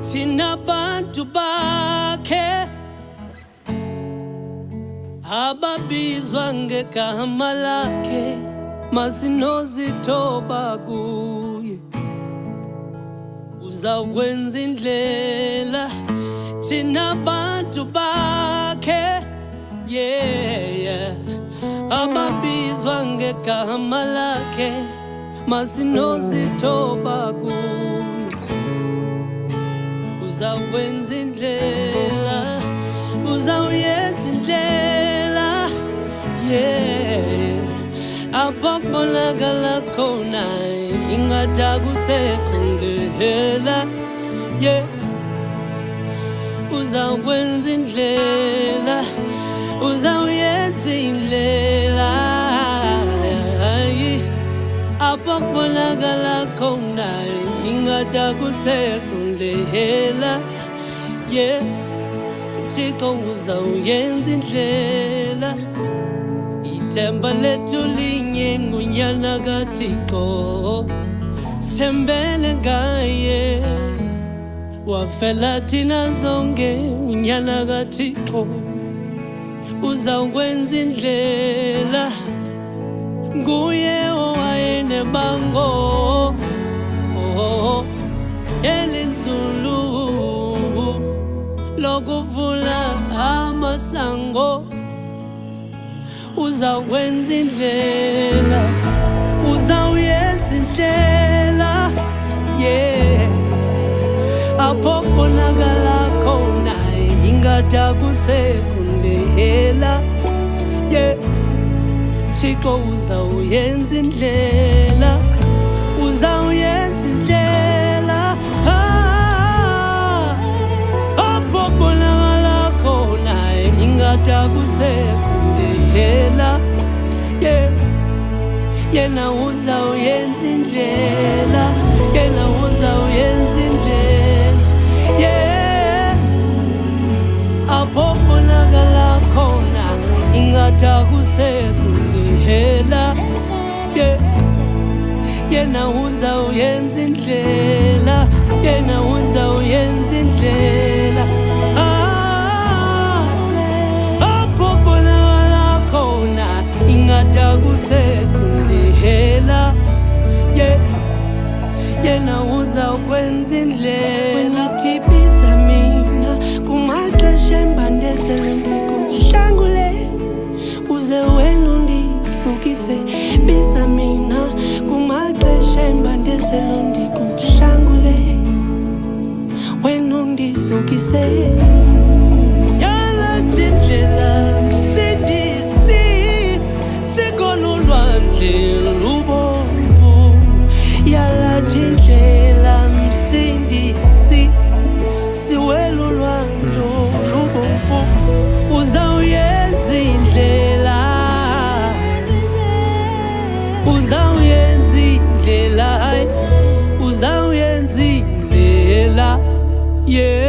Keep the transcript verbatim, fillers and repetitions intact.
sinabantu bakhe ababizwa ngegama lakhe masinozithoba kuye uzakwenza indlela sinabantu bakhe yeah yeah ababizwa ngegama lakhe masinozithoba kuye uzakwenza indlela uzawuyenza indlela yeah ababonakala khona ingada kusekho ndlela yeah uzakwenza indlela uzawuyenza indlela ababonakala khona ingada kusekho ndlela yeah Thixo uzawuyenza indlela ithemba lethu linye ngunyana kaThixo sithembele ngaye wafela thina zonke unyana kaThixo uzawukwenza indlela nguye owayenebango oh elinzulu lokuvula amasango uzakwenza indlela uzawuyenza indlela yeah apho bonakala khona ingada kusekho ndlela yeah Thixo uzawuyenza indlela uzawuyenza indlela apho bonakala khona ingada kusekho ndlela yeah yena uzawuyenza indlela yena uzawuyenza indlela yeah apho bonakala khona ingada kusekho ndlela yeah yena uzawuyenza indlela yena uzawuyenza indlela apho bonakala khona ingada kusekho ndlela yeah yena uzawukwenza indlela wena tipisa mina kumaxesha embandezelo ndikuhlangule uze wena undisukise bisa mina kumaxesha embandezelo ndikuhlangule wena undisukise yalathi indlela msindisi sikolulwandle lubomvu yalathi indlela msindisi siwela ulwandle lubomvu uzawuyenza indlela uzawuyenza indlela uzawuyenza indlela yeah